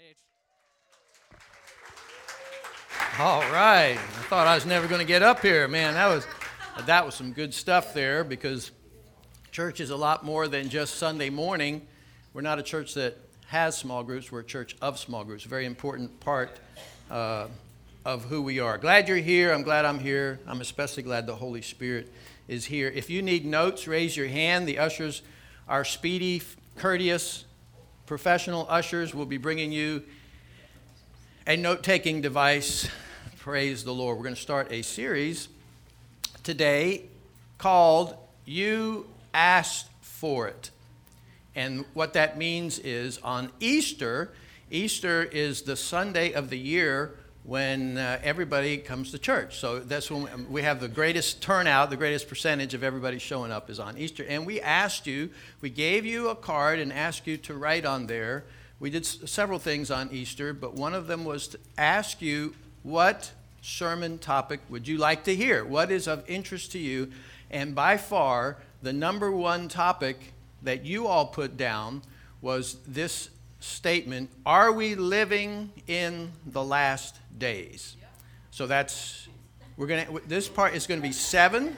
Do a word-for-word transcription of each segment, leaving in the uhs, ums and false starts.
stage. All right. I thought I was never going to get up here. Man, that was that was some good stuff there, because church is a lot more than just Sunday morning. We're not a church that has small groups. We're a church of small groups. A very important part uh, of who we are. Glad you're here. I'm glad I'm here. I'm especially glad the Holy Spirit is here. If you need notes, raise your hand. The ushers are speedy, courteous, professional ushers. Will be bringing you a note-taking device. Praise the Lord. We're going to start a series today called You Asked For It. And what that means is on Easter, Easter is the Sunday of the year when uh, everybody comes to church. So that's when we have the greatest turnout, the greatest percentage of everybody showing up is on Easter. And we asked you, we gave you a card and asked you to write on there. We did s- several things on Easter, but one of them was to ask you, what sermon topic would you like to hear? What is of interest to you? And by far, the number one topic that you all put down was this statement: are we living in the last days? Yep. So that's, we're going to, this part is going to be seven,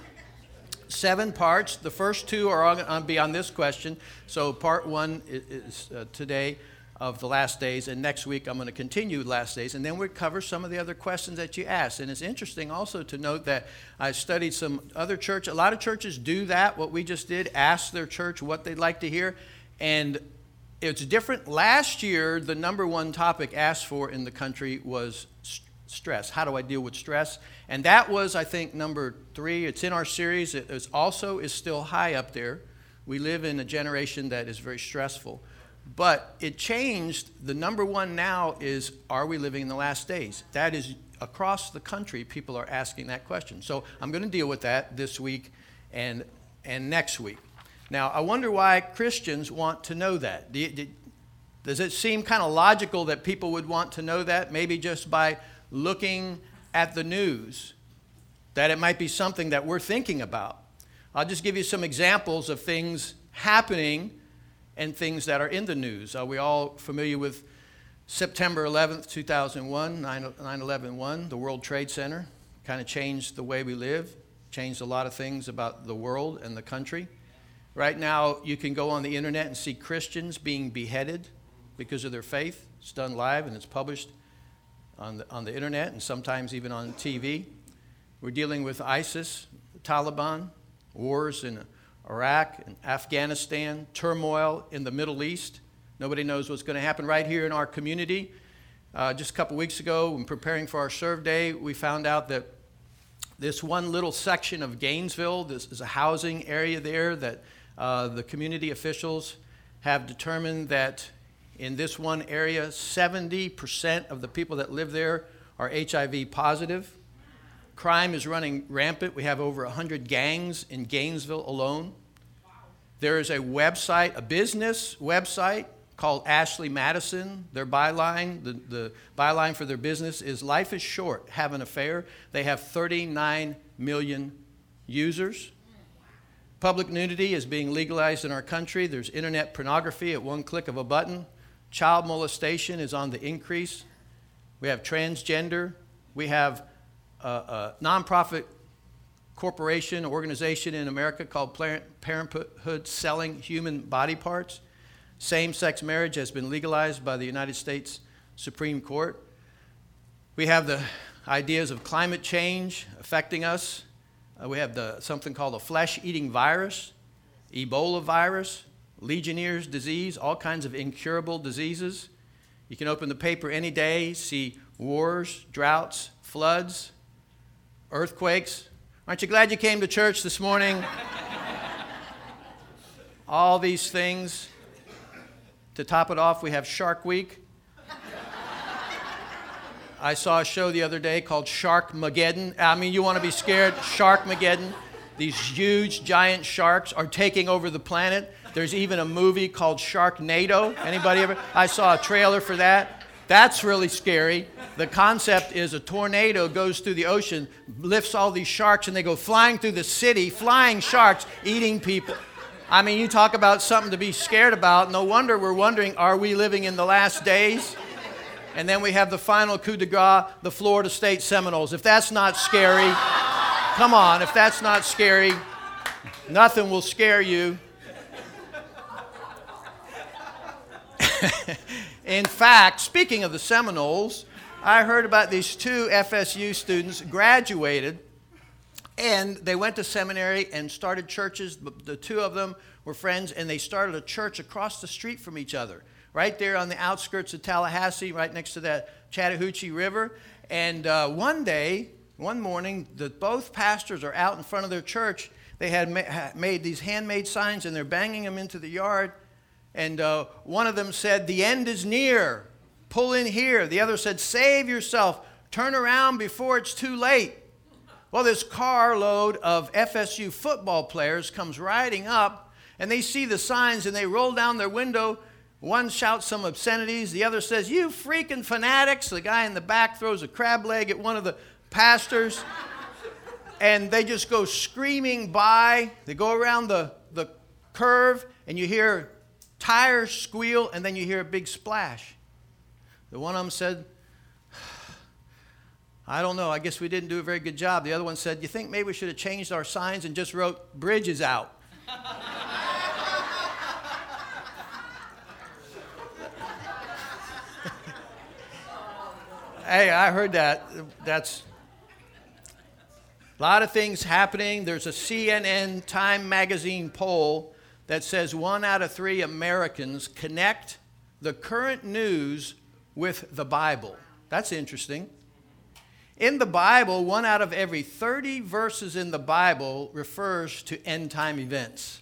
seven parts. The first two are going to be on this question. So part one is, is uh, today of the last days, and next week I'm going to continue last days, and then we'll cover some of the other questions that you asked. And it's interesting also to note that I studied some other church. A lot of churches do that, what we just did, ask their church what they'd like to hear, and it's different. Last year, the number one topic asked for in the country was st- stress. How do I deal with stress? And that was, I think, number three. It's in our series. It is also is still high up there. We live in a generation that is very stressful. But it changed. The number one now is, are we living in the last days? That is, across the country, people are asking that question. So I'm going to deal with that this week and and next week. Now, I wonder why Christians want to know that. Do you, do, does it seem kind of logical that people would want to know that? Maybe just by looking at the news, that it might be something that we're thinking about. I'll just give you some examples of things happening and things that are in the news. Are we all familiar with September eleventh, two thousand one, nine eleven one, the World Trade Center? Kind of changed the way we live, changed a lot of things about the world and the country. Right now, you can go on the internet and see Christians being beheaded because of their faith. It's done live and it's published on the, on the internet and sometimes even on T V. We're dealing with ISIS, the Taliban, wars in Iraq and Afghanistan, turmoil in the Middle East. Nobody knows what's going to happen right here in our community. Uh, just a couple weeks ago, when preparing for our Serve Day, we found out that this one little section of Gainesville, this is a housing area there that uh, the community officials have determined that in this one area, seventy percent of the people that live there are H I V positive. Crime is running rampant. We have over one hundred gangs in Gainesville alone. There is a website, a business website called Ashley Madison. Their byline, the, the byline for their business is "Life is short, have an affair." They have thirty-nine million users. Public nudity is being legalized in our country. There's internet pornography at one click of a button. Child molestation is on the increase. We have transgender. We have a, a nonprofit corporation, organization in America called Planned Parenthood selling human body parts. Same-sex marriage has been legalized by the United States Supreme Court. We have the ideas of climate change affecting us. Uh, we have the something called a flesh-eating virus, Ebola virus, Legionnaire's disease, all kinds of incurable diseases. You can open the paper any day, see wars, droughts, floods, earthquakes. Aren't you glad you came to church this morning? All these things. To top it off, we have Shark Week. I saw a show the other day called Sharkmageddon. I mean, you want to be scared? Sharkmageddon. These huge, giant sharks are taking over the planet. There's even a movie called Sharknado. Anybody ever? I saw a trailer for that. That's really scary. The concept is a tornado goes through the ocean, lifts all these sharks, and they go flying through the city, flying sharks, eating people. I mean, you talk about something to be scared about. No wonder we're wondering, are we living in the last days? And then we have the final coup de grace, the Florida State Seminoles. If that's not scary, come on, if that's not scary, nothing will scare you. In fact, speaking of the Seminoles, I heard about these two F S U students graduated, and they went to seminary and started churches. The two of them were friends, and they started a church across the street from each other, right there on the outskirts of Tallahassee, right next to that Chattahoochee River. And uh, one day, one morning, the, both pastors are out in front of their church. They had ma- made these handmade signs, and they're banging them into the yard. And uh, one of them said, "The end is near. Pull in here." The other said, "Save yourself. Turn around before it's too late." Well, this carload of F S U football players comes riding up, and they see the signs, and they roll down their window. One shouts some obscenities. The other says, "You freaking fanatics." The guy in the back throws a crab leg at one of the pastors. And they just go screaming by. They go around the, the curve, and you hear tires squeal, and then you hear a big splash. The one of them said, "I don't know, I guess we didn't do a very good job." The other one said, "You think maybe we should have changed our signs and just wrote, 'Bridge is out'?" Hey, I heard that. That's a lot of things happening. There's a C N N Time magazine poll that says one out of three Americans connect the current news with the Bible. That's interesting. In the Bible, one out of every thirty verses in the Bible refers to end-time events.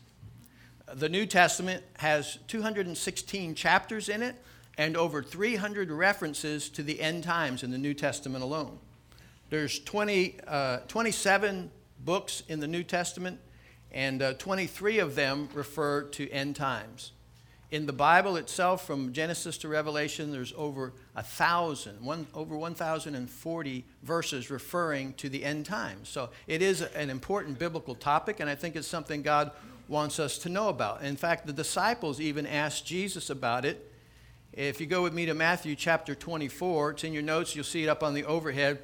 The New Testament has two hundred sixteen chapters in it and over three hundred references to the end times in the New Testament alone. There's twenty, uh, twenty-seven books in the New Testament, and uh, twenty-three of them refer to end times. In the Bible itself, from Genesis to Revelation, there's over a thousand, one, over one thousand forty verses referring to the end times. So it is an important biblical topic, and I think it's something God wants us to know about. In fact, the disciples even asked Jesus about it. If you go with me to Matthew chapter twenty-four, it's in your notes, you'll see it up on the overhead.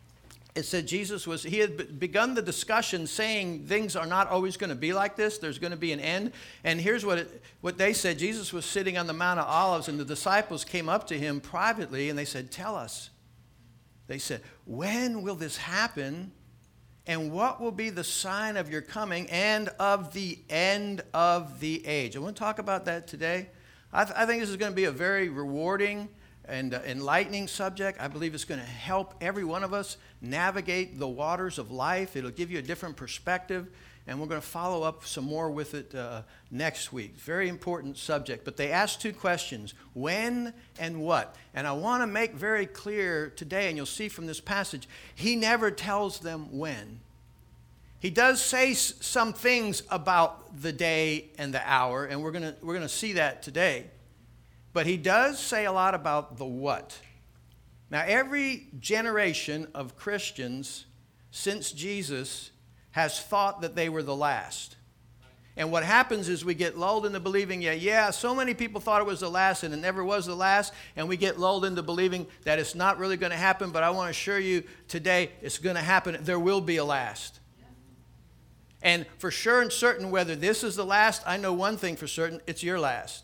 It said Jesus was, he had begun the discussion saying things are not always going to be like this. There's going to be an end. And here's what it, what they said. Jesus was sitting on the Mount of Olives, and the disciples came up to him privately, and they said, "Tell us." They said, "When will this happen? And what will be the sign of your coming and of the end of the age?" I want to talk about that today. I, th- I think this is going to be a very rewarding and uh, enlightening subject. I believe it's going to help every one of us navigate the waters of life. It'll give you a different perspective, and we're going to follow up some more with it uh, next week. Very important subject. But they asked two questions, when and what. And I want to make very clear today, and you'll see from this passage, he never tells them when. He does say s- some things about the day and the hour, and we're going to we're going to see that today. But he does say a lot about the what. Now, every generation of Christians since Jesus has thought that they were the last. And what happens is we get lulled into believing, yeah, yeah, so many people thought it was the last and it never was the last. And we get lulled into believing that it's not really going to happen. But I want to assure you today it's going to happen. There will be a last. And for sure and certain, whether this is the last, I know one thing for certain, it's your last.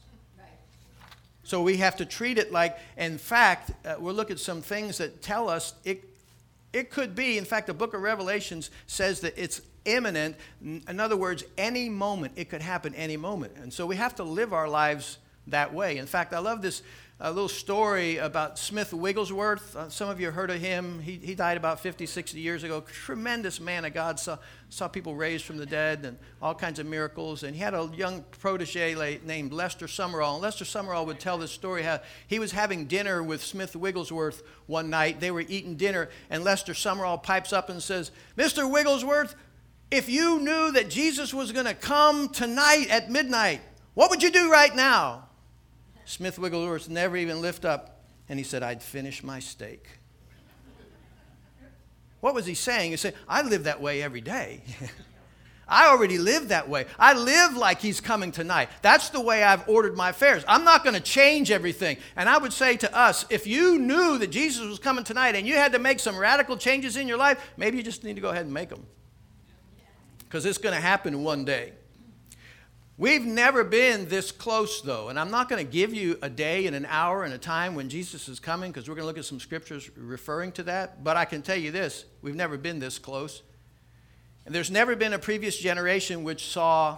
So we have to treat it like, in fact, uh, we'll look at some things that tell us it it could be. In fact, the book of Revelations says that it's imminent. In other words, any moment, it could happen any moment. And so we have to live our lives that way. In fact, I love this uh, little story about Smith Wigglesworth. Uh, some of you heard of him. He, he died about fifty, sixty years ago. Tremendous man of God. Saw, saw people raised from the dead and all kinds of miracles. And he had a young protege named Lester Summerall. And Lester Summerall would tell this story how he was having dinner with Smith Wigglesworth one night. They were eating dinner, and Lester Summerall pipes up and says, "Mister Wigglesworth, if you knew that Jesus was going to come tonight at midnight, what would you do right now?" Smith Wigglesworth never even lift up, and he said, "I'd finish my steak." What was he saying? He said, I live that way every day. I already live that way. I live like he's coming tonight. That's the way I've ordered my affairs. I'm not going to change everything. And I would say to us, if you knew that Jesus was coming tonight and you had to make some radical changes in your life, maybe you just need to go ahead and make them. Because it's going to happen one day. We've never been this close, though, and I'm not going to give you a day and an hour and a time when Jesus is coming, because we're going to look at some scriptures referring to that, but I can tell you this, we've never been this close. And there's never been a previous generation which saw,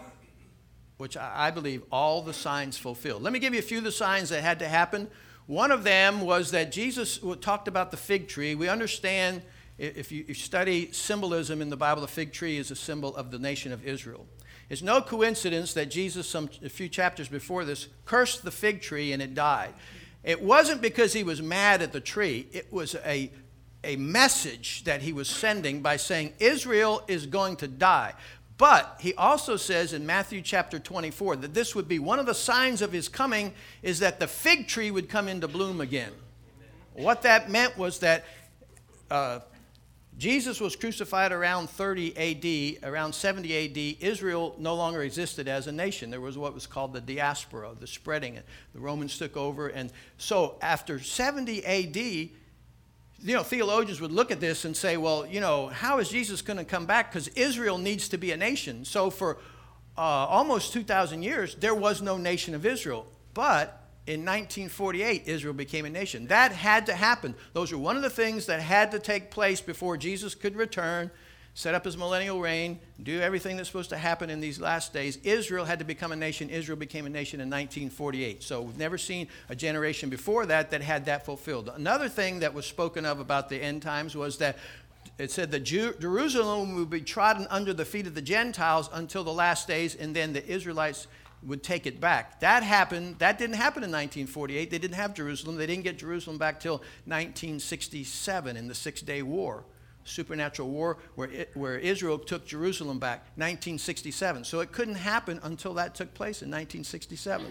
which I believe, all the signs fulfilled. Let me give you a few of the signs that had to happen. One of them was that Jesus talked about the fig tree. We understand, if you study symbolism in the Bible, the fig tree is a symbol of the nation of Israel. It's no coincidence that Jesus, some, a few chapters before this, cursed the fig tree and it died. It wasn't because he was mad at the tree. It was a, a message that he was sending by saying Israel is going to die. But he also says in Matthew chapter twenty-four that this would be one of the signs of his coming is that the fig tree would come into bloom again. What that meant was that uh, Jesus was crucified around thirty A D, around seventy A D. Israel no longer existed as a nation. There was what was called the diaspora, the spreading. The Romans took over. And so after seventy A D, you know, theologians would look at this and say, well, you know, how is Jesus going to come back? Because Israel needs to be a nation. So for uh, almost two thousand years, there was no nation of Israel. But in nineteen forty-eight, Israel became a nation. That had to happen. Those are one of the things that had to take place before Jesus could return, set up his millennial reign, do everything that's supposed to happen in these last days. Israel had to become a nation. Israel became a nation in nineteen forty-eight. So we've never seen a generation before that that had that fulfilled. Another thing that was spoken of about the end times was that it said that Jerusalem would be trodden under the feet of the Gentiles until the last days, and then the Israelites would take it back. That happened. That didn't happen in nineteen forty-eight. They didn't have Jerusalem. They didn't get Jerusalem back till nineteen sixty-seven in the Six-Day War, supernatural war where it, where Israel took Jerusalem back, nineteen sixty-seven. So it couldn't happen until that took place in nineteen sixty-seven.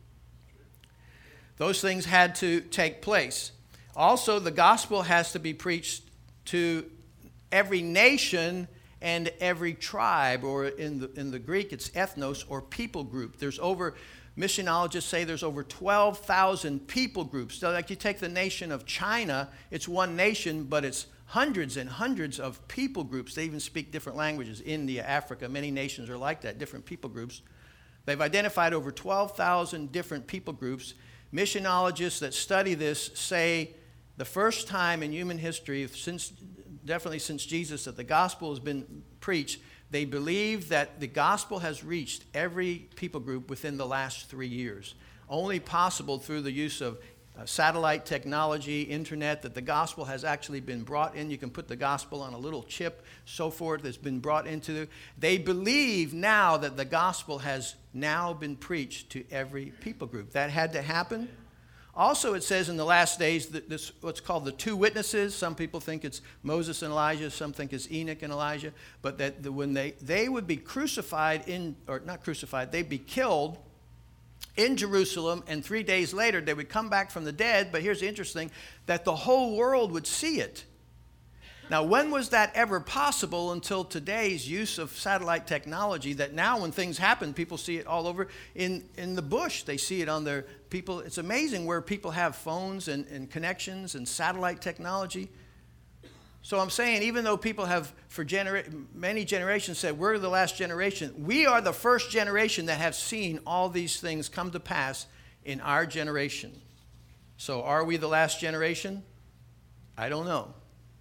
Those things had to take place. Also, the gospel has to be preached to every nation and every tribe, or in the in the Greek, it's ethnos, or people group. There's over, missionologists say there's over twelve thousand people groups. So like you take the nation of China, it's one nation, but it's hundreds and hundreds of people groups. They even speak different languages. India, Africa, many nations are like that, different people groups. They've identified over twelve thousand different people groups. Missionologists that study this say the first time in human history, since definitely since Jesus, that the gospel has been preached, they believe that the gospel has reached every people group within the last three years. Only possible through the use of uh, satellite technology, internet, that the gospel has actually been brought in. You can put the gospel on a little chip, so forth, that's been brought into. They believe now that the gospel has now been preached to every people group. That had to happen. Also, it says in the last days that this, what's called the two witnesses. Some people think it's Moses and Elijah. Some think it's Enoch and Elijah. But that the, when they, they would be crucified in, or not crucified, they'd be killed in Jerusalem. And three days later, they would come back from the dead. But here's the interesting, that the whole world would see it. Now, when was that ever possible until today's use of satellite technology, that now when things happen, people see it all over in, in the bush. They see it on their people. It's amazing where people have phones and, and connections and satellite technology. So I'm saying, even though people have for genera- many generations said, we're the last generation, we are the first generation that have seen all these things come to pass in our generation. So are we the last generation? I don't know.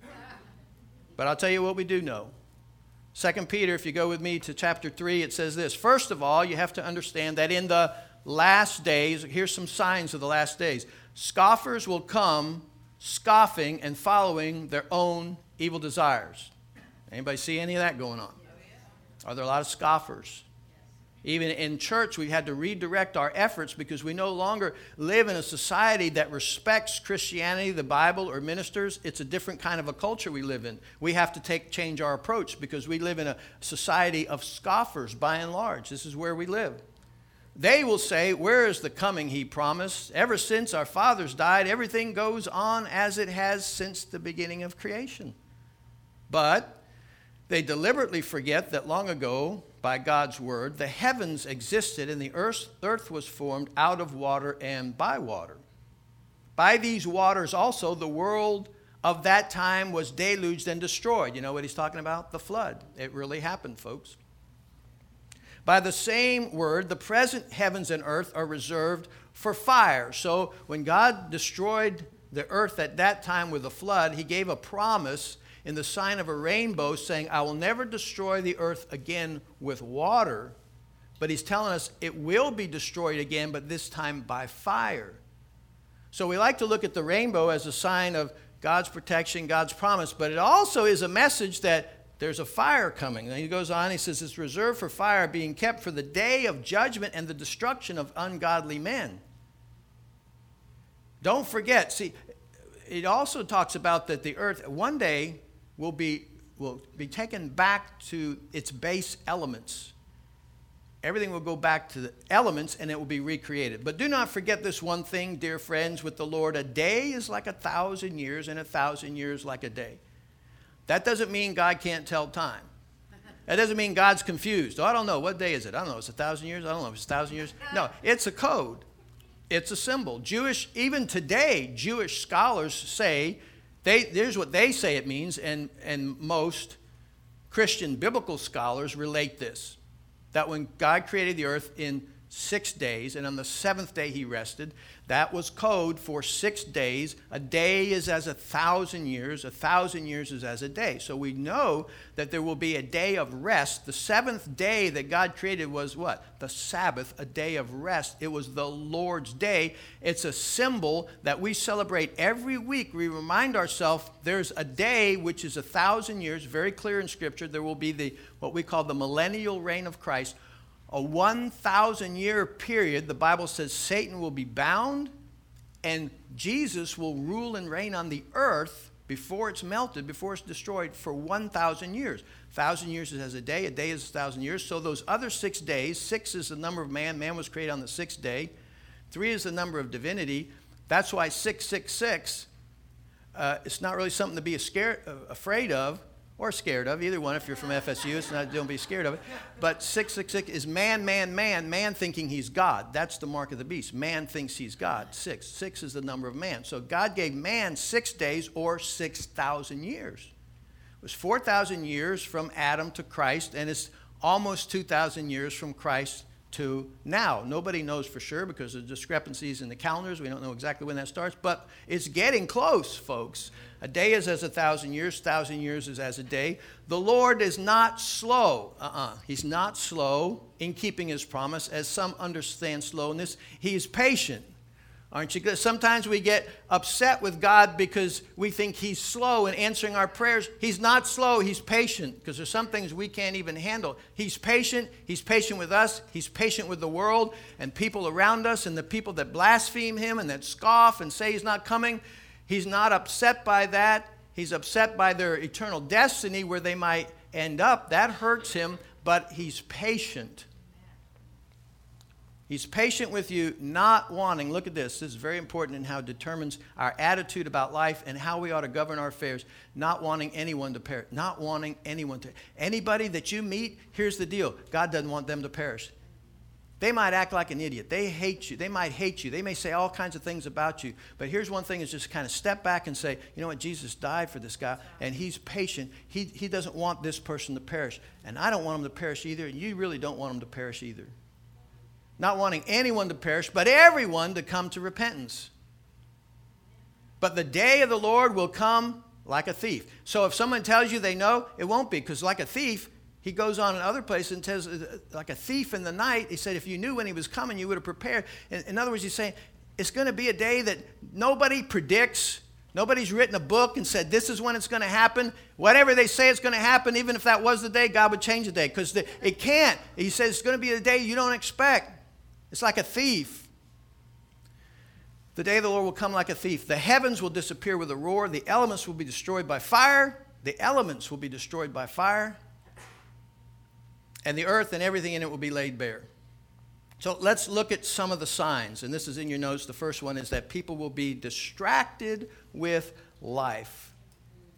But I'll tell you what we do know. Second Peter, if you go with me to chapter three, it says this. First of all, you have to understand that in the last days, here's some signs of the last days. Scoffers will come scoffing and following their own evil desires. Anybody see any of that going on? Are there a lot of scoffers? Even in church, we had to redirect our efforts because we no longer live in a society that respects Christianity, the Bible, or ministers. It's a different kind of a culture we live in. We have to take change our approach because we live in a society of scoffers by and large. This is where we live. They will say, where is the coming he promised? Ever since our fathers died, everything goes on as it has since the beginning of creation. But they deliberately forget that long ago, by God's word. The heavens existed, and the earth, earth was formed out of water and by water. By these waters also the world of that time was deluged and destroyed. You know what he's talking about? The flood. It really happened, folks. By the same word, the present heavens and earth are reserved for fire. So when God destroyed the earth at that time with the flood, he gave a promise in the sign of a rainbow saying, I will never destroy the earth again with water. But he's telling us it will be destroyed again, but this time by fire. So we like to look at the rainbow as a sign of God's protection, God's promise, but it also is a message that there's a fire coming. And he goes on, he says, it's reserved for fire, being kept for the day of judgment and the destruction of ungodly men. Don't forget, see, it also talks about that the earth one day will be, will be taken back to its base elements. Everything will go back to the elements and it will be recreated. But do not forget this one thing, dear friends, with the Lord, a day is like a thousand years and a thousand years like a day. That doesn't mean God can't tell time. That doesn't mean God's confused. Oh, I don't know. What day is it? I don't know. It's a thousand years? I don't know. It's a thousand years? No, it's a code. It's a symbol. Jewish, even today, Jewish scholars say, they, here's what they say it means, and, and most Christian biblical scholars relate this. That when God created the earth in six days, and on the seventh day he rested, that was code for six days. A day is as a thousand years. A thousand years is as a day. So we know that there will be a day of rest. The seventh day that God created was what? The Sabbath, a day of rest. It was the Lord's day. It's a symbol that we celebrate every week. We remind ourselves there's a day which is a thousand years, very clear in Scripture. There will be the what we call the millennial reign of Christ. A one thousand year period, the Bible says Satan will be bound and Jesus will rule and reign on the earth before it's melted, before it's destroyed for one thousand years. one thousand years is as a day, a day is one thousand years. So those other six days, six is the number of man, man was created on the sixth day. Three is the number of divinity. That's why six six six, uh, it's not really something to be scared, uh, afraid of. Or scared of, either one if you're from F S U, it's not, don't be scared of it. But six six six is man, man, man, man thinking he's God. That's the mark of the beast. Man thinks he's God. Six. Six is the number of man. So God gave man six days or six thousand years. It was four thousand years from Adam to Christ, and it's almost two thousand years from Christ to now. Nobody knows for sure because of discrepancies in the calendars. We don't know exactly when that starts, but it's getting close, folks. A day is as a thousand years. Thousand years is as a day. The Lord is not slow. Uh-uh. He's not slow in keeping his promise, as some understand slowness. He is patient. Aren't you good? Sometimes we get upset with God because we think he's slow in answering our prayers. He's not slow. He's patient because there's some things we can't even handle. He's patient. He's patient with us. He's patient with the world and people around us and the people that blaspheme him and that scoff and say he's not coming. He's not upset by that. He's upset by their eternal destiny where they might end up. That hurts him, but he's patient. He's patient with you, not wanting. Look at this. This is very important in how it determines our attitude about life and how we ought to govern our affairs. Not wanting anyone to perish. Not wanting anyone to. Anybody that you meet, here's the deal. God doesn't want them to perish. They might act like an idiot. They hate you. They might hate you. They may say all kinds of things about you. But here's one thing is just kind of step back and say, you know what, Jesus died for this guy, and he's patient. He, he doesn't want this person to perish. And I don't want him to perish either, and you really don't want him to perish either. Not wanting anyone to perish, but everyone to come to repentance. But the day of the Lord will come like a thief. So if someone tells you they know, it won't be, because like a thief, he goes on in other places and says, like a thief in the night, he said, if you knew when he was coming, you would have prepared. In, in other words, he's saying, it's going to be a day that nobody predicts. Nobody's written a book and said, this is when it's going to happen. Whatever they say it's going to happen, even if that was the day, God would change the day. Because it can't. He says it's going to be a day you don't expect. It's like a thief. The day of the Lord will come like a thief. The heavens will disappear with a roar. The elements will be destroyed by fire. The elements will be destroyed by fire. And the earth and everything in it will be laid bare. So let's look at some of the signs. And this is in your notes. The first one is that people will be distracted with life.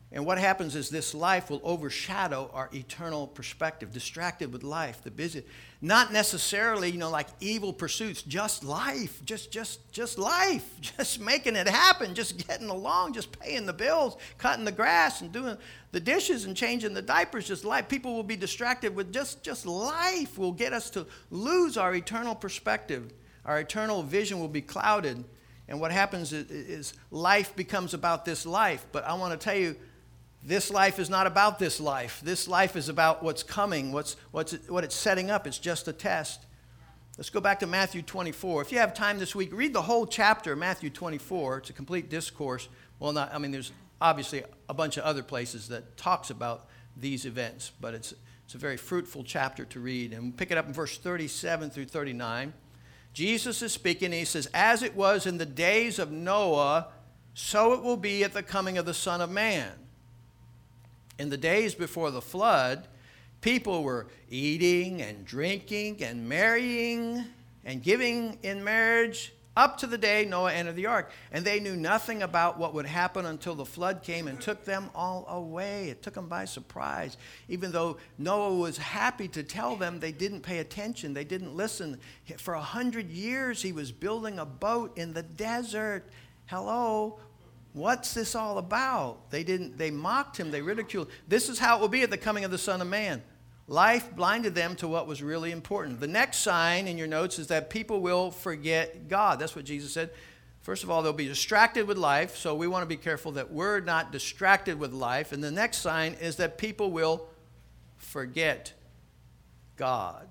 And what happens is this life will overshadow our eternal perspective, distracted with life, the busy. Not necessarily, you know, like evil pursuits, just life, just, just, just life, just making it happen, just getting along, just paying the bills, cutting the grass and doing the dishes and changing the diapers, just life. People will be distracted with just, just life will get us to lose our eternal perspective. Our eternal vision will be clouded. And what happens is, is life becomes about this life. But I want to tell you, this life is not about this life. This life is about what's coming, what's, what's it, what it's setting up. It's just a test. Let's go back to Matthew twenty-four. If you have time this week, read the whole chapter of Matthew twenty-four. It's a complete discourse. Well, not, I mean, there's obviously a bunch of other places that talks about these events, but it's, it's a very fruitful chapter to read. And we'll pick it up in verse thirty-seven through thirty-nine. Jesus is speaking, and he says, "As it was in the days of Noah, so it will be at the coming of the Son of Man. In the days before the flood, people were eating and drinking and marrying and giving in marriage up to the day Noah entered the ark. And they knew nothing about what would happen until the flood came and took them all away." It took them by surprise. Even though Noah was happy to tell them, they didn't pay attention. They didn't listen. For a hundred years, he was building a boat in the desert. Hello? What's this all about? They didn't. They mocked him. They ridiculed. This is how it will be at the coming of the Son of Man. Life blinded them to what was really important. The next sign in your notes is that people will forget God. That's what Jesus said. First of all, they'll be distracted with life, so we want to be careful that we're not distracted with life. And the next sign is that people will forget God.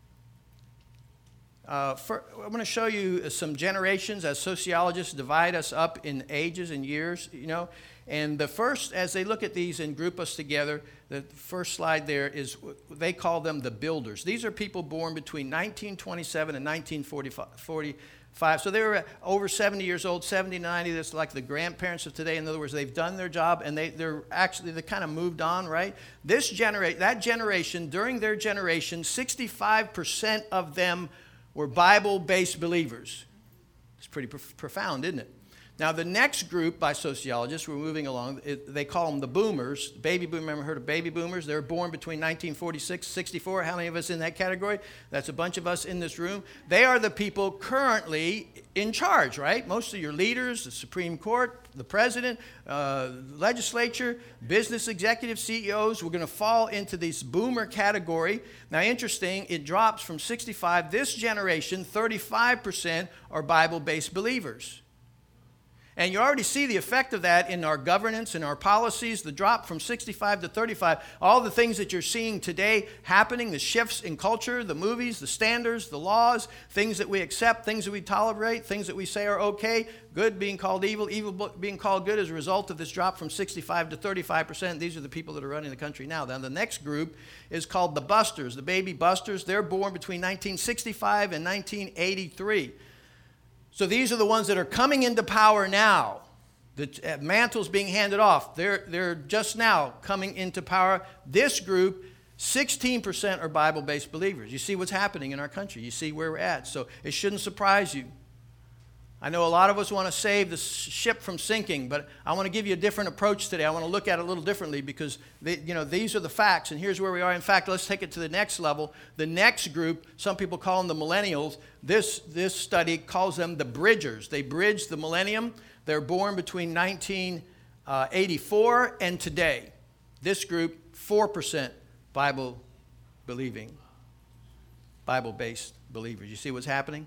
Uh, for, I'm going to show you some generations as sociologists divide us up in ages and years, you know. And the first, as they look at these and group us together, the first slide there is, they call them the builders. These are people born between nineteen twenty-seven and nineteen forty-five. So they were over seventy years old, seventy, ninety. That's like the grandparents of today. In other words, they've done their job and they, they're actually, they kind of moved on, right? This generate, that generation, during their generation, sixty-five percent of them were Bible-based believers. It's pretty prof- profound, isn't it? Now, the next group by sociologists, we're moving along, it, they call them the boomers. Baby boomers, remember heard of baby boomers? They were born between nineteen forty-six and sixty-four. How many of us in that category? That's a bunch of us in this room. They are the people currently in charge, right? Most of your leaders, the Supreme Court, the president, uh, legislature, business executives, C E Os, we're going to fall into this boomer category. Now, interesting, it drops from sixty-five. This generation, thirty-five percent are Bible-based believers. And you already see the effect of that in our governance and our policies, the drop from sixty-five to thirty-five, all the things that you're seeing today happening, the shifts in culture, the movies, the standards, the laws, things that we accept, things that we tolerate, things that we say are okay, good being called evil, evil being called good as a result of this drop from sixty-five to thirty-five percent. These are the people that are running the country now. Now, the next group is called the busters, the baby busters. They're born between nineteen sixty-five and nineteen eighty-three. So these are the ones that are coming into power now. The mantle's being handed off. They're, they're just now coming into power. This group, sixteen percent are Bible-based believers. You see what's happening in our country. You see where we're at. So it shouldn't surprise you. I know a lot of us want to save the ship from sinking, but I want to give you a different approach today. I want to look at it a little differently because they, you know, these are the facts, and here's where we are. In fact, let's take it to the next level. The next group, some people call them the millennials. This, this study calls them the bridgers. They bridge the millennium. They're born between nineteen eighty-four and today. This group, four percent Bible-believing, Bible-based believers. You see what's happening?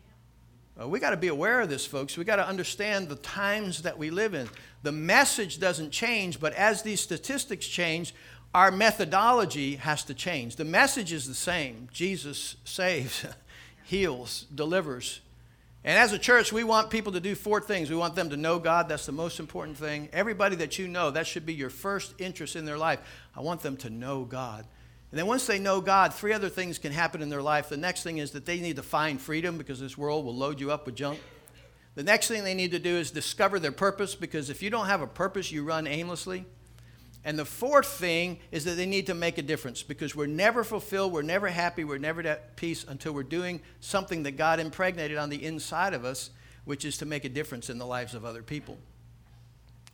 Uh, we got to be aware of this, folks. We got to understand the times that we live in. The message doesn't change, but as these statistics change, our methodology has to change. The message is the same. Jesus saves, heals, delivers. And as a church, we want people to do four things. We want them to know God. That's the most important thing. Everybody that you know, that should be your first interest in their life. I want them to know God. And then once they know God, three other things can happen in their life. The next thing is that they need to find freedom because this world will load you up with junk. The next thing they need to do is discover their purpose because if you don't have a purpose, you run aimlessly. And the fourth thing is that they need to make a difference because we're never fulfilled, we're never happy, we're never at peace until we're doing something that God impregnated on the inside of us, which is to make a difference in the lives of other people.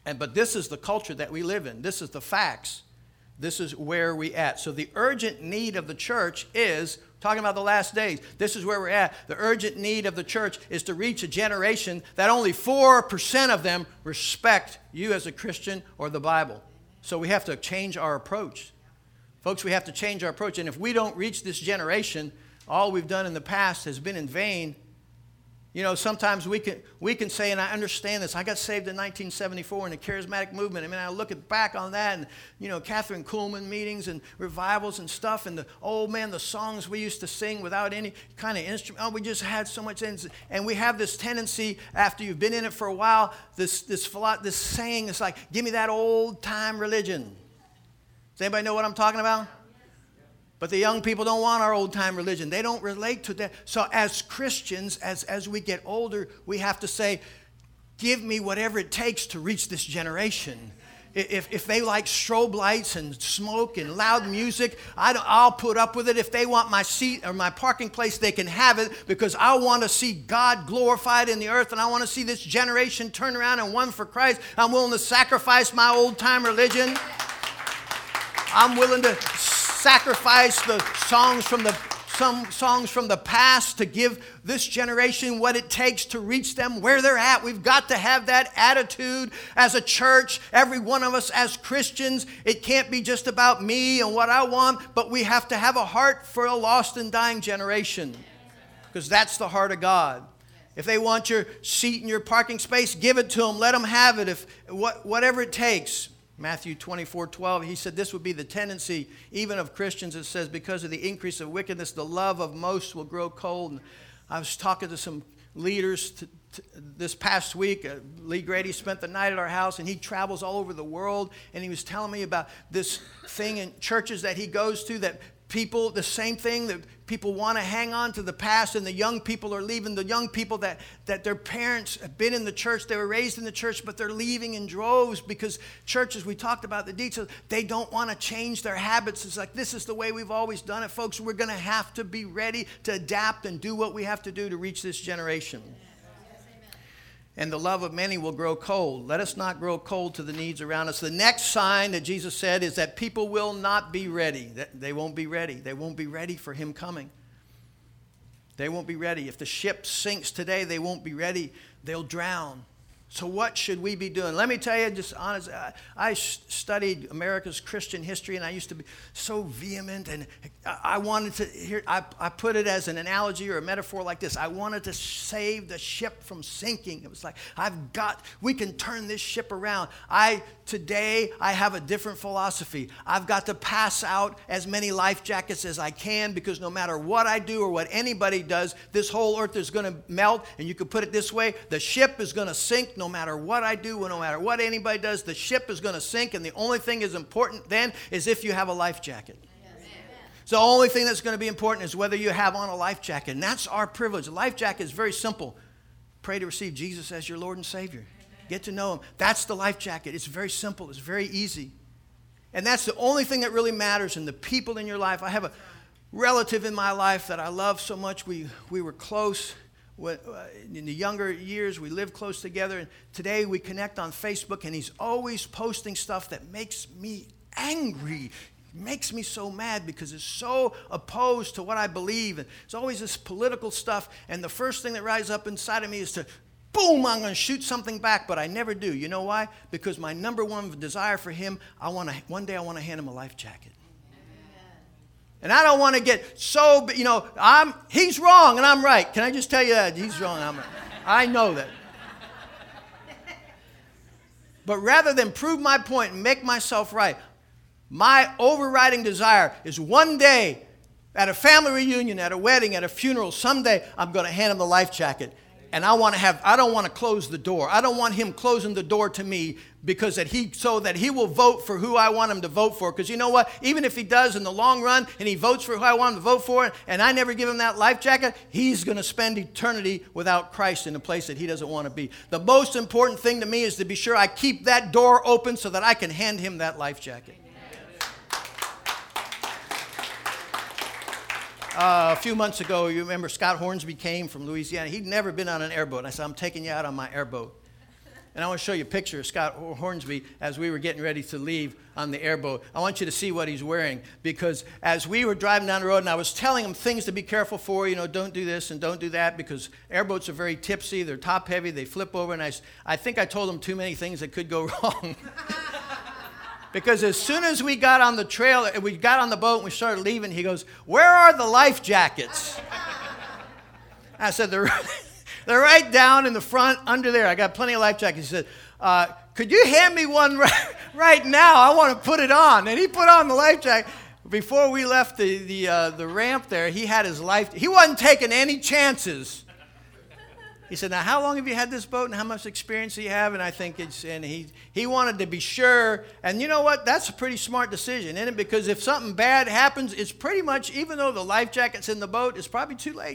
And but this is the culture that we live in. This is the facts. This is where we at. So the urgent need of the church is, talking about the last days, this is where we're at. The urgent need of the church is to reach a generation that only four percent of them respect you as a Christian or the Bible. So we have to change our approach. Folks, we have to change our approach. And if we don't reach this generation, all we've done in the past has been in vain. You know, sometimes we can we can say, and I understand this, I got saved in nineteen seventy-four in the charismatic movement. I mean, I look at, back on that and, you know, Catherine Kuhlman meetings and revivals and stuff. And the, oh, man, the songs we used to sing without any kind of instrument. Oh, we just had so much. And we have this tendency, after you've been in it for a while, this, this, this saying is like, give me that old-time religion. Does anybody know what I'm talking about? But the young people don't want our old-time religion. They don't relate to that. So as Christians, as, as we get older, we have to say, give me whatever it takes to reach this generation. If, if they like strobe lights and smoke and loud music, I don't, I'll put up with it. If they want my seat or my parking place, they can have it, because I want to see God glorified in the earth, and I want to see this generation turn around and won for Christ. I'm willing to sacrifice my old-time religion. I'm willing to sacrifice the songs from the some songs from the past to give this generation what it takes to reach them where they're at. We've got to have that attitude as a church, every one of us as Christians. It can't be just about me and what I want, but we have to have a heart for a lost and dying generation, because that's the heart of God. If they want your seat in your parking space, give it to them. Let them have it, if what, whatever it takes. Matthew twenty-four twelve, he said this would be the tendency even of Christians. It says, because of the increase of wickedness, the love of most will grow cold. And I was talking to some leaders to, to, this past week. Uh, Lee Grady spent the night at our house, and he travels all over the world. And he was telling me about this thing in churches that he goes to, that people, the same thing, that people want to hang on to the past, and the young people are leaving. The young people that, that their parents have been in the church, they were raised in the church, but they're leaving in droves, because churches, we talked about the details, they don't want to change their habits. It's like, this is the way we've always done it, folks. We're going to have to be ready to adapt and do what we have to do to reach this generation. And the love of many will grow cold. Let us not grow cold to the needs around us. The next sign that Jesus said is that people will not be ready. They won't be ready. They won't be ready for him coming. They won't be ready. If the ship sinks today, they won't be ready. They'll drown. So what should we be doing? Let me tell you, just honest, I, I studied America's Christian history, and I used to be so vehement, and I wanted to hear, I, I put it as an analogy or a metaphor like this. I wanted to save the ship from sinking. It was like, I've got, we can turn this ship around. I, today, I have a different philosophy. I've got to pass out as many life jackets as I can, because no matter what I do or what anybody does, this whole earth is going to melt, and you could put it this way, the ship is going to sink. No matter what I do, no matter what anybody does, the ship is going to sink, and the only thing is important then is if you have a life jacket. Yes. So the only thing that's going to be important is whether you have on a life jacket, and that's our privilege. A life jacket is very simple. Pray to receive Jesus as your Lord and Savior. Get to know him. That's the life jacket. It's very simple. It's very easy. And that's the only thing that really matters in the people in your life. I have a relative in my life that I love so much. We, we were close. In the younger years, we lived close together, and today we connect on Facebook, and he's always posting stuff that makes me angry, makes me so mad, because it's so opposed to what I believe, and it's always this political stuff, and the first thing that rises up inside of me is to, boom, I'm going to shoot something back, but I never do. You know why? Because my number one desire for him, I want to, one day I want to hand him a life jacket. And I don't want to get so, you know, I'm he's wrong and I'm right. Can I just tell you that? He's wrong and I'm right. I know that. But rather than prove my point and make myself right, my overriding desire is one day at a family reunion, at a wedding, at a funeral, someday I'm going to hand him the life jacket. And I want to have, I don't want to close the door. I don't want him closing the door to me, because that he, so that he will vote for who I want him to vote for. Because you know what? Even if he does in the long run and he votes for who I want him to vote for, and I never give him that life jacket, he's going to spend eternity without Christ in a place that he doesn't want to be. The most important thing to me is to be sure I keep that door open so that I can hand him that life jacket. Uh, a few months ago, you remember Scott Hornsby came from Louisiana. He'd never been on an airboat. I said, I'm taking you out on my airboat. And I want to show you a picture of Scott Hornsby as we were getting ready to leave on the airboat. I want you to see what he's wearing, because as we were driving down the road and I was telling him things to be careful for, you know, don't do this and don't do that, because airboats are very tipsy, they're top heavy, they flip over, and I, I think I told him too many things that could go wrong. Because as soon as we got on the trail, we got on the boat and we started leaving, he goes, "Where are the life jackets?" I said, they're, they're right down in the front under there. I got plenty of life jackets. He said, uh, could you hand me one right, right now? I want to put it on. And he put on the life jacket. Before we left the, the, uh, the ramp there, he had his life. He wasn't taking any chances. He said, "Now, how long have you had this boat and how much experience do you have?" And I think it's, and he, he wanted to be sure. And you know what? That's a pretty smart decision, isn't it? Because if something bad happens, it's pretty much, even though the life jacket's in the boat, it's probably too late.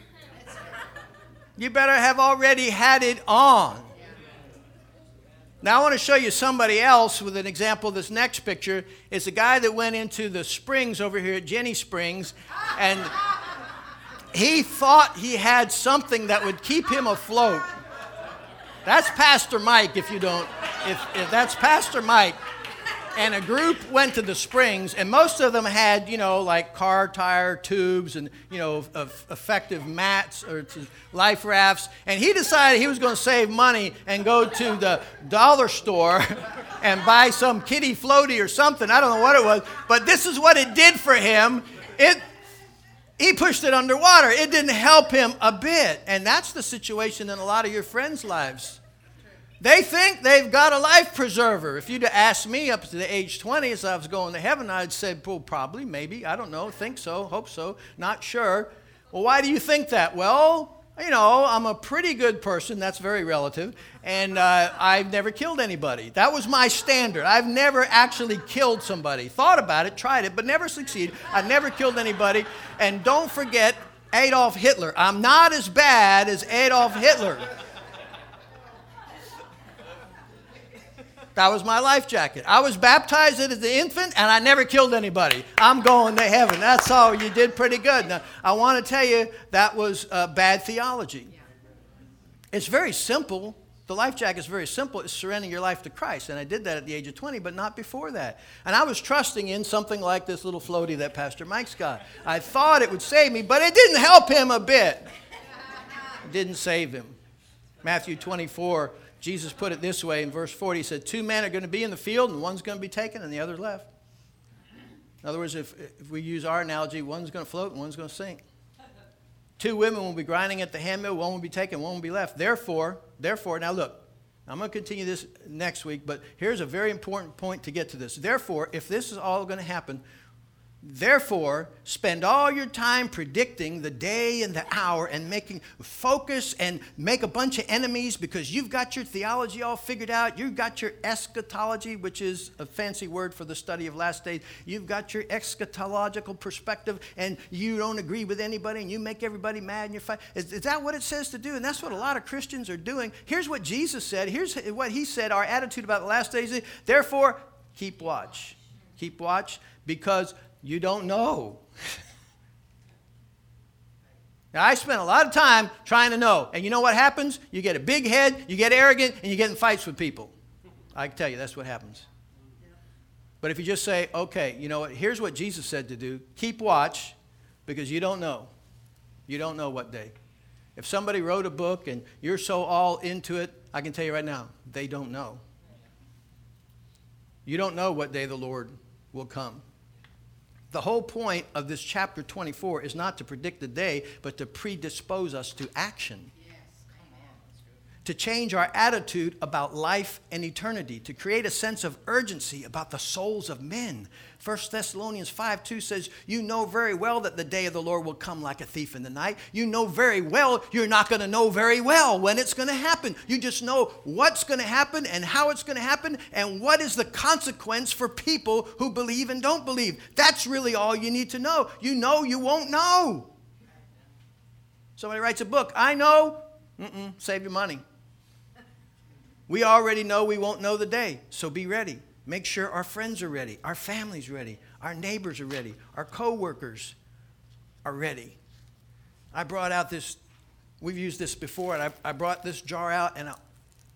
You better have already had it on. Now, I want to show you somebody else with an example. This next picture is a guy that went into the springs over here at Jenny Springs, and he thought he had something that would keep him afloat. That's Pastor Mike, if you don't, if, if that's Pastor Mike. And a group went to the springs, and most of them had, you know, like car tire tubes and, you know, of effective mats or life rafts. And he decided he was going to save money and go to the dollar store and buy some kiddie floaty or something. I don't know what it was, but this is what it did for him. It He pushed it underwater. It didn't help him a bit. And that's the situation in a lot of your friends' lives. They think they've got a life preserver. If you'd asked me up to the age twenty as I was going to heaven, I'd say, well, probably, maybe, I don't know, think so, hope so, not sure. Well, why do you think that? Well, you know, I'm a pretty good person. That's very relative. And uh, I've never killed anybody. That was my standard. I've never actually killed somebody. Thought about it, tried it, but never succeeded. I've never killed anybody. And don't forget Adolf Hitler. I'm not as bad as Adolf Hitler. That was my life jacket. I was baptized as an infant, and I never killed anybody. I'm going to heaven. That's all. You did pretty good. Now, I want to tell you, that was uh, bad theology. It's very simple. The life jacket is very simple. It's surrendering your life to Christ. And I did that at the age of twenty, but not before that. And I was trusting in something like this little floaty that Pastor Mike's got. I thought it would save me, but it didn't help him a bit. It didn't save him. Matthew twenty-four, Jesus put it this way in verse forty. He said, two men are going to be in the field, and one's going to be taken, and the other's left. In other words, if, if we use our analogy, one's going to float and one's going to sink. Two women will be grinding at the handmill, one will be taken, one will be left. Therefore, therefore, now look, I'm going to continue this next week, but here's a very important point to get to this. Therefore, if this is all going to happen, therefore, spend all your time predicting the day and the hour and making focus and make a bunch of enemies because you've got your theology all figured out. You've got your eschatology, which is a fancy word for the study of last days. You've got your eschatological perspective, and you don't agree with anybody, and you make everybody mad and you fight. Is, is that what it says to do? And that's what a lot of Christians are doing. Here's what Jesus said. Here's what he said. Our attitude about the last days is, therefore, keep watch. Keep watch because you don't know. Now, I spent a lot of time trying to know. And you know what happens? You get a big head, you get arrogant, and you get in fights with people. I can tell you, that's what happens. But if you just say, okay, you know what? Here's what Jesus said to do. Keep watch because you don't know. You don't know what day. If somebody wrote a book and you're so all into it, I can tell you right now, they don't know. You don't know what day the Lord will come. The whole point of this chapter twenty-four is not to predict the day, but to predispose us to action. Yes, come on. That's good. To change our attitude about life and eternity, to create a sense of urgency about the souls of men. First Thessalonians five two says, you know very well that the day of the Lord will come like a thief in the night. You know very well you're not going to know very well when it's going to happen. You just know what's going to happen and how it's going to happen and what is the consequence for people who believe and don't believe. That's really all you need to know. You know you won't know. Somebody writes a book. I know. Mm-mm, save your money. We already know we won't know the day, so be ready. Make sure our friends are ready, our family's ready, our neighbors are ready, our co-workers are ready. I brought out this, we've used this before, and I, I brought this jar out, and I,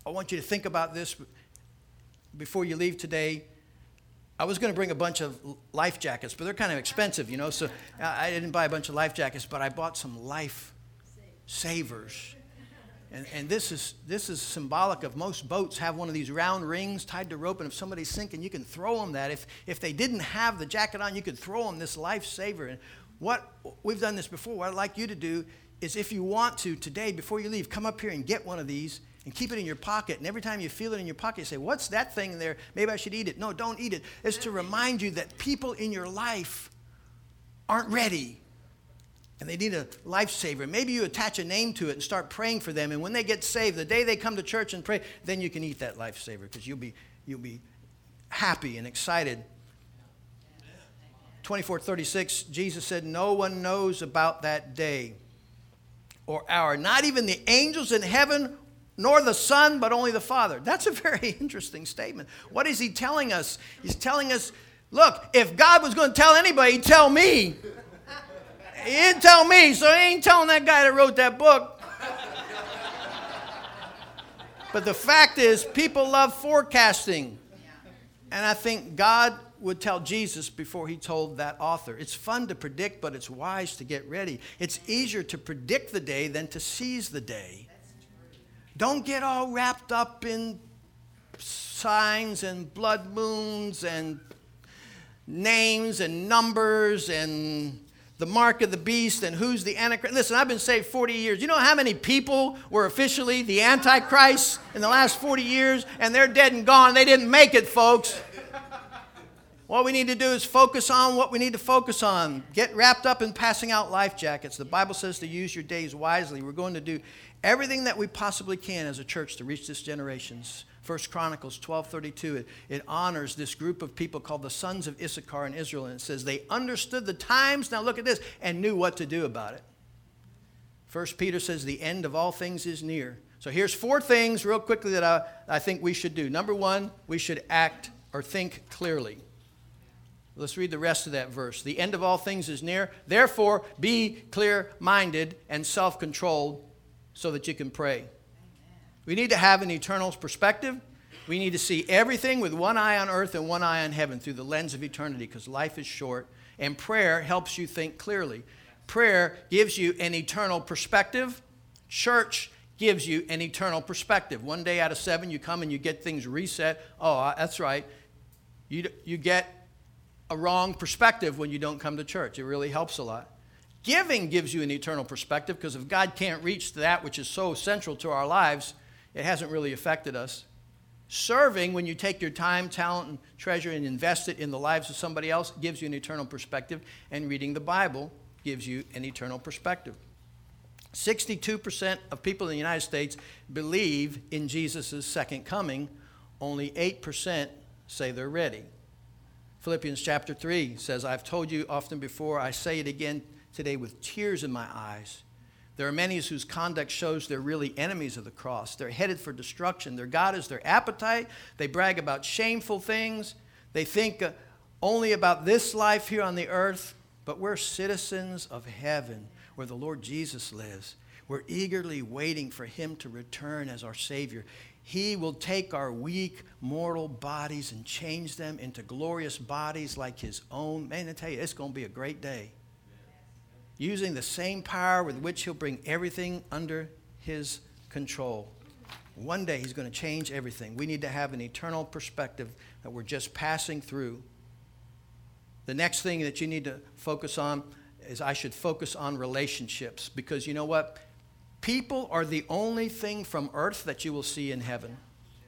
I want you to think about this before you leave today. I was going to bring a bunch of life jackets, but they're kind of expensive, you know, so I didn't buy a bunch of life jackets, but I bought some life savers. And, and this is this is symbolic of most boats have one of these round rings tied to rope, and if somebody's sinking, you can throw them that. If if they didn't have the jacket on, you could throw them this lifesaver. And what we've done this before. What I'd like you to do is, if you want to today, before you leave, come up here and get one of these and keep it in your pocket. And every time you feel it in your pocket, you say, "What's that thing in there? Maybe I should eat it." No, don't eat it. It's to remind you that people in your life aren't ready. And they need a lifesaver. Maybe you attach a name to it and start praying for them. And when they get saved, the day they come to church and pray, then you can eat that lifesaver because you'll be you'll be happy and excited. twenty-four thirty-six, Jesus said, "No one knows about that day or hour, not even the angels in heaven, nor the Son, but only the Father." That's a very interesting statement. What is he telling us? He's telling us, look, if God was going to tell anybody, he'd tell me. He didn't tell me, so he ain't telling that guy that wrote that book. But the fact is, people love forecasting. And I think God would tell Jesus before he told that author. It's fun to predict, but it's wise to get ready. It's easier to predict the day than to seize the day. Don't get all wrapped up in signs and blood moons and names and numbers and the mark of the beast and who's the Antichrist. Listen, I've been saved forty years. You know how many people were officially the Antichrist in the last forty years? And they're dead and gone. They didn't make it, folks. What we need to do is focus on what we need to focus on. Get wrapped up in passing out life jackets. The Bible says to use your days wisely. We're going to do everything that we possibly can as a church to reach this generation's. First Chronicles twelve thirty-two, it, it honors this group of people called the sons of Issachar in Israel. And it says they understood the times, now look at this, and knew what to do about it. First Peter says the end of all things is near. So here's four things real quickly that I, I think we should do. Number one, we should act or think clearly. Let's read the rest of that verse. The end of all things is near. Therefore, be clear-minded and self-controlled so that you can pray. We need to have an eternal perspective. We need to see everything with one eye on earth and one eye on heaven through the lens of eternity because life is short. And prayer helps you think clearly. Prayer gives you an eternal perspective. Church gives you an eternal perspective. One day out of seven, you come and you get things reset. Oh, that's right. You, you get a wrong perspective when you don't come to church. It really helps a lot. Giving gives you an eternal perspective because if God can't reach that which is so central to our lives, it hasn't really affected us. Serving, when you take your time, talent, and treasure and invest it in the lives of somebody else, gives you an eternal perspective. And reading the Bible gives you an eternal perspective. sixty-two percent of people in the United States believe in Jesus' second coming. Only eight percent say they're ready. Philippians chapter three says, "I've told you often before, I say it again today with tears in my eyes. There are many whose conduct shows they're really enemies of the cross. They're headed for destruction. Their God is their appetite. They brag about shameful things. They think uh, only about this life here on the earth. But we're citizens of heaven where the Lord Jesus lives. We're eagerly waiting for him to return as our Savior. He will take our weak, mortal bodies and change them into glorious bodies like his own." Man, I tell you, it's going to be a great day. Using the same power with which he'll bring everything under his control. One day he's going to change everything. We need to have an eternal perspective that we're just passing through. The next thing that you need to focus on is I should focus on relationships. Because you know what? People are the only thing from earth that you will see in heaven.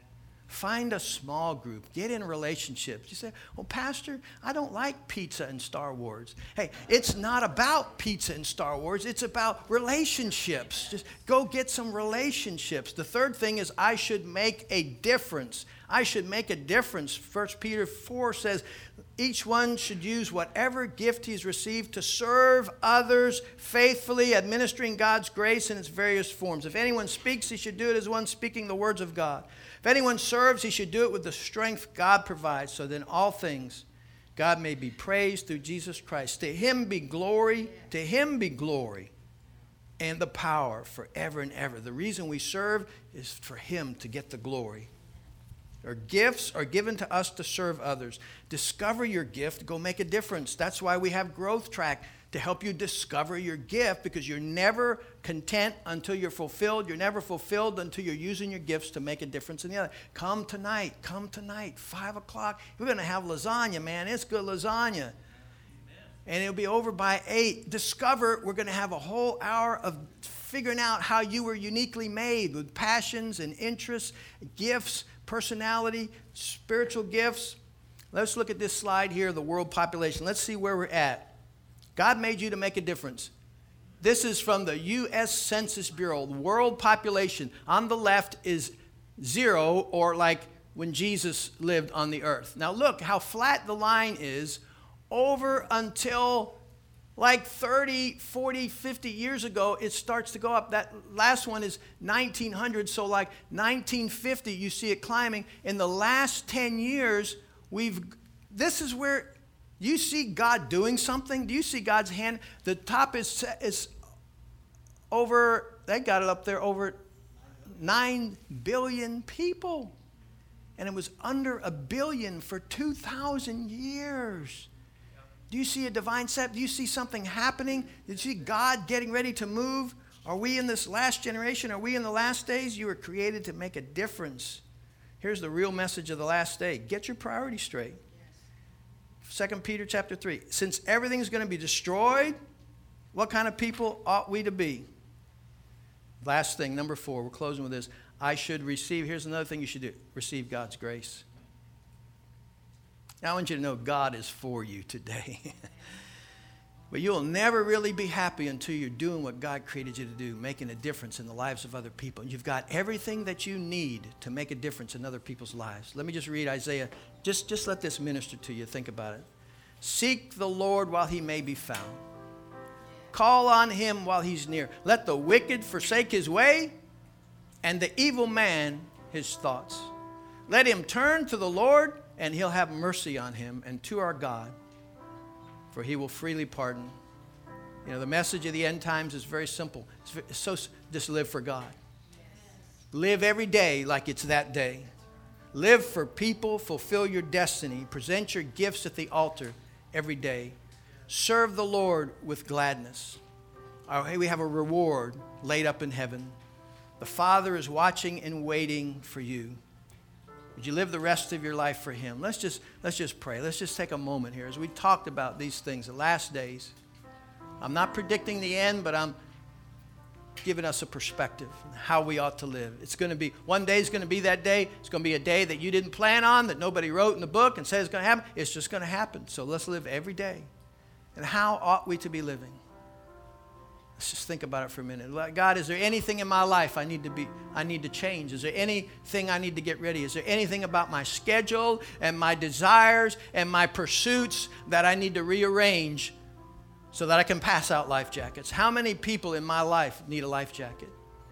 Find a small group. Get in relationships. You say, "Well, Pastor, I don't like pizza and Star Wars." Hey, it's not about pizza and Star Wars. It's about relationships. Just go get some relationships. The third thing is I should make a difference. I should make a difference. First Peter four says, each one should use whatever gift he's received to serve others faithfully, administering God's grace in its various forms. If anyone speaks, he should do it as one speaking the words of God. If anyone serves, he should do it with the strength God provides, so that in all things God may be praised through Jesus Christ. To him be glory, to him be glory and the power forever and ever. The reason we serve is for him to get the glory. Our gifts are given to us to serve others. Discover your gift. Go make a difference. That's why we have Growth Track, to help you discover your gift, because you're never content until you're fulfilled. You're never fulfilled until you're using your gifts to make a difference in the other. Come tonight. Come tonight. Five o'clock. We're going to have lasagna, man. It's good lasagna. And it'll be over by eight. Discover, we're going to have a whole hour of figuring out how you were uniquely made, with passions and interests, gifts, personality, spiritual gifts. Let's look at this slide here, the world population. Let's see where we're at. God made you to make a difference. This is from the U S Census Bureau. The world population on the left is zero, or like when Jesus lived on the earth. Now look how flat the line is over until like thirty, forty, fifty years ago. It starts to go up. That last one is nineteen hundred, so like nineteen fifty, you see it climbing. In the last ten years, we've, this is where you see God doing something. Do you see God's hand? The top is, is over, they got it up there, over nine billion people. And it was under a billion for two thousand years. Do you see a divine set? Do you see something happening? Did you see God getting ready to move? Are we in this last generation? Are we in the last days? You were created to make a difference. Here's the real message of the last day. Get your priorities straight. Second Peter chapter three. Since everything's going to be destroyed, what kind of people ought we to be? Last thing, number four. We're closing with this. I should receive. Here's another thing you should do. Receive God's grace. Now I want you to know God is for you today. But you'll never really be happy until you're doing what God created you to do, making a difference in the lives of other people. You've got everything that you need to make a difference in other people's lives. Let me just read Isaiah. Just, just let this minister to you. Think about it. Seek the Lord while he may be found. Call on him while he's near. Let the wicked forsake his way, and the evil man his thoughts. Let him turn to the Lord, and he'll have mercy on him, and to our God, for he will freely pardon. You know, the message of the end times is very simple. It's so, just live for God. Live every day like it's that day. Live for people. Fulfill your destiny. Present your gifts at the altar every day. Serve the Lord with gladness. Oh, hey, we have a reward laid up in heaven. The Father is watching and waiting for you. Would you live the rest of your life for him? Let's just, let's just pray. Let's just take a moment here as we talked about these things, the last days. I'm not predicting the end, but I'm giving us a perspective on how we ought to live. It's going to be, one day is going to be that day. It's going to be a day that you didn't plan on, that nobody wrote in the book and said it's going to happen. It's just going to happen. So let's live every day. And how ought we to be living? Let's just think about it for a minute. God, is there anything in my life I need to be, I need to change? Is there anything I need to get ready? Is there anything about my schedule and my desires and my pursuits that I need to rearrange so that I can pass out life jackets? How many people in my life need a life jacket?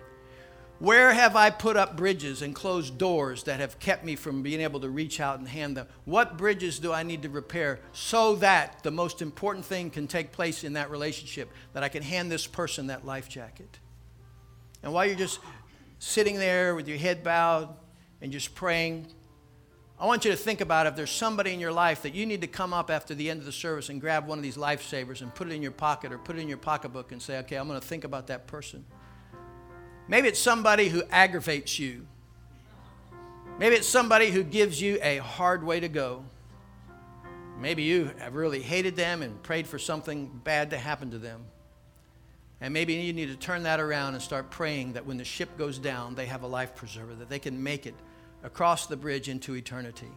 Where have I put up bridges and closed doors that have kept me from being able to reach out and hand them? What bridges do I need to repair so that the most important thing can take place in that relationship, that I can hand this person that life jacket? And while you're just sitting there with your head bowed and just praying, I want you to think about if there's somebody in your life that you need to come up after the end of the service and grab one of these lifesavers and put it in your pocket or put it in your pocketbook and say, okay, I'm going to think about that person. Maybe it's somebody who aggravates you. Maybe it's somebody who gives you a hard way to go. Maybe you have really hated them and prayed for something bad to happen to them. And maybe you need to turn that around and start praying that when the ship goes down, they have a life preserver, that they can make it across the bridge into eternity.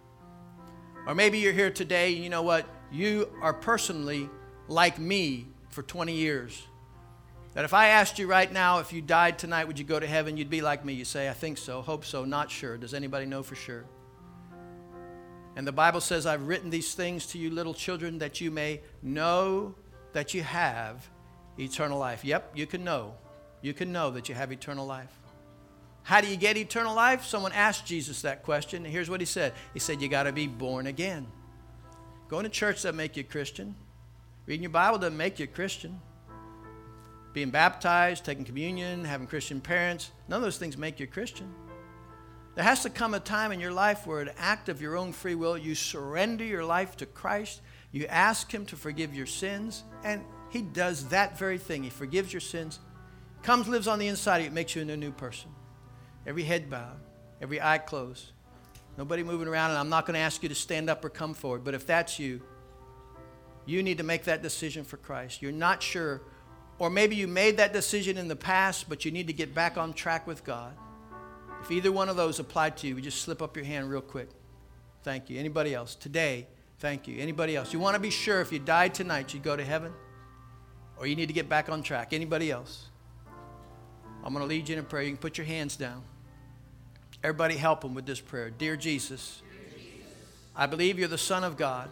Or maybe you're here today, and you know what? You are personally like me for twenty years. That if I asked you right now, if you died tonight, would you go to heaven? You'd be like me. You say, I think so, hope so, not sure. Does anybody know for sure? And the Bible says, I've written these things to you little children that you may know that you have eternal life. Yep, you can know. You can know that you have eternal life. How do you get eternal life? Someone asked Jesus that question, and here's what he said. He said, you got to be born again. Going to church doesn't make you a Christian. Reading your Bible doesn't make you a Christian. being baptized, taking communion, having Christian parents. None of those things make you a Christian. There has to come a time in your life where an act of your own free will, you surrender your life to Christ. You ask him to forgive your sins, and he does that very thing. He forgives your sins, comes, lives on the inside of you, makes you into a new person. Every head bowed, every eye closed, nobody moving around, and I'm not going to ask you to stand up or come forward, but if that's you, you need to make that decision for Christ. You're not sure, or maybe you made that decision in the past, but you need to get back on track with God. If either one of those applied to you, we just slip up your hand real quick. Thank you. Anybody else? Today, thank you. Anybody else? You want to be sure if you died tonight, you'd go to heaven? Or you need to get back on track? Anybody else? I'm going to lead you in a prayer. You can put your hands down. Everybody help them with this prayer. Dear Jesus, I believe you're the Son of God.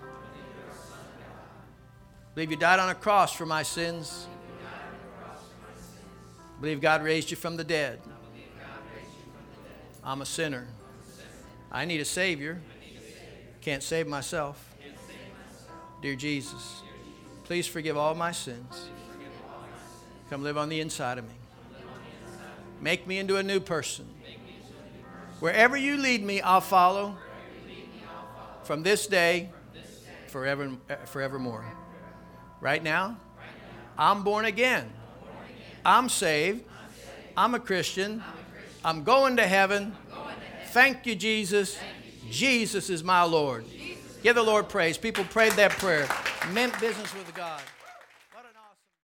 I believe you died on a cross for my sins. I believe God raised you from the dead. I'm a sinner. I need a Savior. Can't save myself. Dear Jesus, please forgive all my sins. Come live on the inside of me. Make me into a new person. Wherever you lead me, I'll follow. From this day, forever, forevermore. Right now, I'm born again. I'm saved. I'm a Christian. I'm going to heaven. Thank you, Jesus. Jesus is my Lord. Give the Lord praise. People prayed that prayer. Meant business with God.